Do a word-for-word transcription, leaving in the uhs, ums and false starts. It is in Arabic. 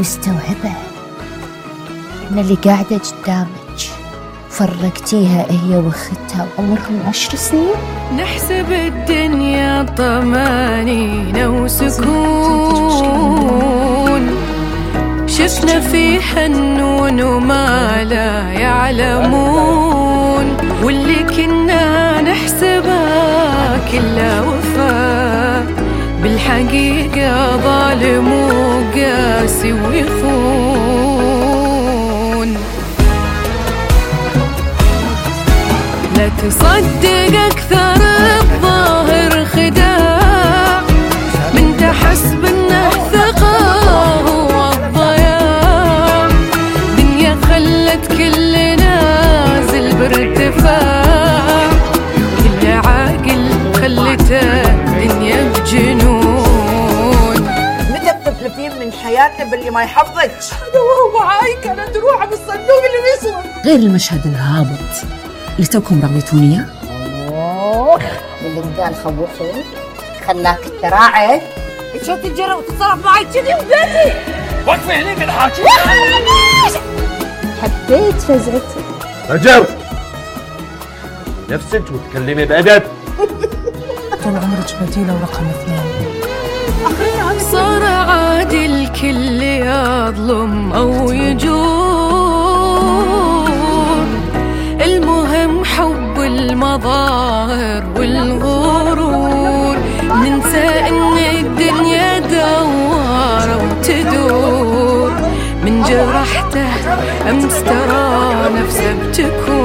مستوعبة إن اللي قاعدة قدامك فرقتيها هي واختها وعمرهم عشر سنين؟ نحسب الدنيا طمانينة وسكون، شفنا فيها النون وما لا يعلمون، واللي كنا نحسبها كلها وفاء بالحقيقة ظالم وقاسي ويخون. لا تصدق أكثر الظاهر خداع، من تحسب انه ثقة هو الضياع، دنيا خلت كل نازل بارتفاع، كل عاقل خلته دنيا بجنون. متى بتتلفين من حياتنا باللي ما يحفظك؟ هذا وهو معاي كانت روحه بالصندوق اللي بيسود. غير المشهد الهابط اللي توكم رغبتوني اياه. اوه اللي قال خوفي خلاك تراعي شو تجرى وتتصرف معي كذي وبيتي؟ وقفي هنيك الحاكي. حبيت فزعتي. رجب نفسك وتكلمي بأدب. طول عمرك بديلة ورقم اثنين. صار عادي الكل يظلم أو يجور، المهم حب المظاهر والغرور، ننسى إن الدنيا دوارة وتدور، من جرحته أمس ترى نفسه بتكون.